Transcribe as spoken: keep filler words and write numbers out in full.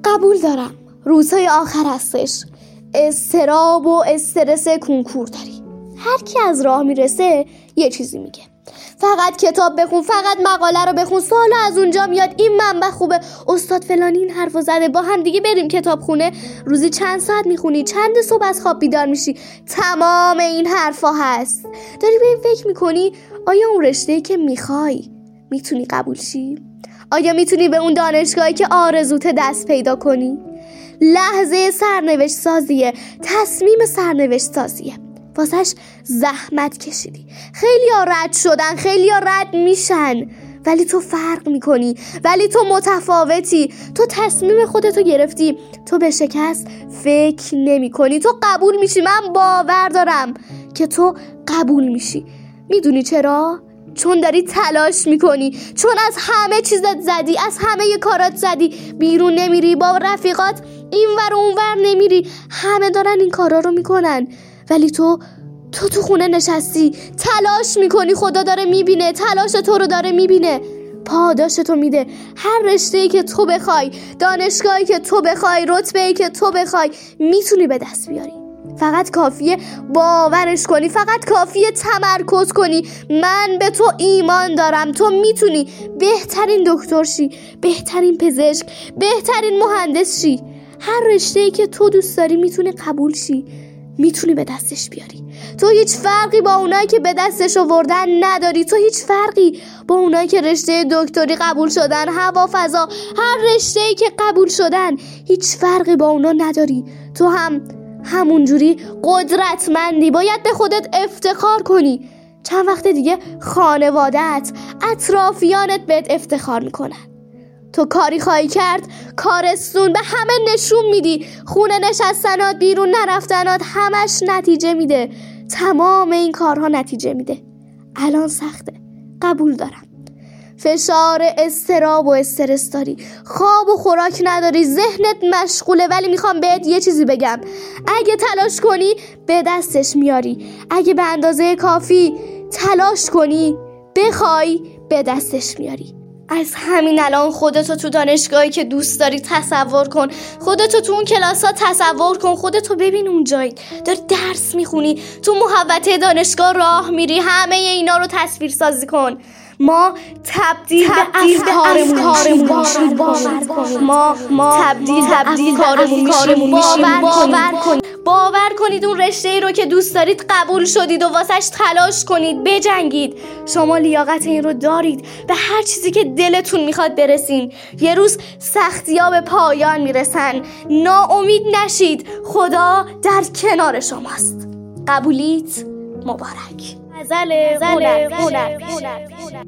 قبول دارم، روزهای آخر هستش، اضطراب و استرس کنکور داری. هر کی از راه میرسه یه چیزی میگه، فقط کتاب بخون، فقط مقاله رو بخون. سوالا از اونجا میاد این منبع خوبه، استاد فلانی این حرفو زده، با هم دیگه بریم کتاب خونه. روزی چند ساعت میخونی؟ چند صبح از خواب بیدار میشی؟ تمام این حرفا هست. داری به این فکر میکنی آیا اون رشته‌ای که میخوای میتونی قبول شی؟ آیا میتونی به اون دانشگاهی که آرزوت دست پیدا کنی؟ لحظه سرنوشت سازیه، تصمیم سرنوشت سازیه، واسش زحمت کشیدی. خیلی ها رد شدن، خیلی ها رد میشن، ولی تو فرق میکنی، ولی تو متفاوتی. تو تصمیم خودتو گرفتی، تو به شکست فکر نمی کنی، تو قبول میشی. من باور دارم که تو قبول میشی. میدونی چرا؟ چون داری تلاش میکنی، چون از همه چیزت زدی، از همه ی کارات زدی، بیرون نمیری، با رفیقات این ور اون ور نمیری. همه دارن این کارا رو میکنن، ولی تو تو تو خونه نشستی تلاش میکنی. خدا داره میبینه، تلاش تو رو داره میبینه، پاداش تو میده. هر رشته‌ای که تو بخوای، دانشگاهی که تو بخوای، رتبه‌ای که تو بخوای، میتونی به دست بیاری. فقط کافیه باورش کنی، فقط کافیه تمرکز کنی. من به تو ایمان دارم، تو میتونی بهترین دکتر شی، بهترین پزشک، بهترین مهندس شی. هر رشته‌ای که تو دوست داری میتونی قبول شی، میتونی به دستش بیاری. تو هیچ فرقی با اونایی که به دستش آوردن نداری. تو هیچ فرقی با اونایی که رشته دکتری قبول شدن، هوا فضا، هر رشته‌ای که قبول شدن، هیچ فرقی با اونا نداری. تو هم همونجوری قدرتمندی، باید به خودت افتخار کنی. چند وقت دیگه خانواده‌ات، اطرافیانت بهت افتخار میکنن. تو کاری خواهی کرد، کارستون به همه نشون میدی. خونه نشستنات، بیرون نرفتنات، همش نتیجه میده. تمام این کارها نتیجه میده. الان سخته، قبول دارم. فشار، اضطراب و استرس داری، خواب و خوراک نداری، ذهنت مشغوله، ولی میخوام بهت یه چیزی بگم. اگه تلاش کنی به دستش میاری. اگه به اندازه کافی تلاش کنی، بخوای، به دستش میاری. از همین الان خودتو تو دانشگاهی که دوست داری تصور کن، خودتو تو اون کلاس ها تصور کن، خودتو ببین اونجایی داری درس میخونی، تو محوطه دانشگاه راه میری، همه اینا رو تصویر سازی کن. ما تبدیل به افکارمون باشیم، ما ما تبدیل تبدیل کارمون کارمون باور کنید، باور کنید اون رشته‌ای رو که دوست دارید قبول شدید و واسش تلاش کنید، بجنگید. شما لیاقت این رو دارید، به هر چیزی که دلتون میخواد برسین. یه روز سختی‌ها به پایان میرسن، ناامید نشید، خدا در کنار شماست. قبولیت مبارک. غزل هنر